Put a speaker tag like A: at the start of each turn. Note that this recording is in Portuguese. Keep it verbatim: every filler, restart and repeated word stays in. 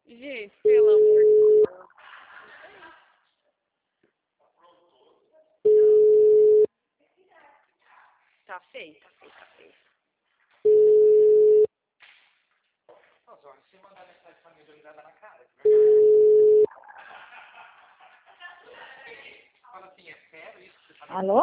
A: Gente, pelo amor de Deus. Tá feio, tá feio, tá feio.
B: Nossa, se mandar mensagem pra mim, eu já dar na cara. Fala assim, é sério isso que você tá...
C: Alô?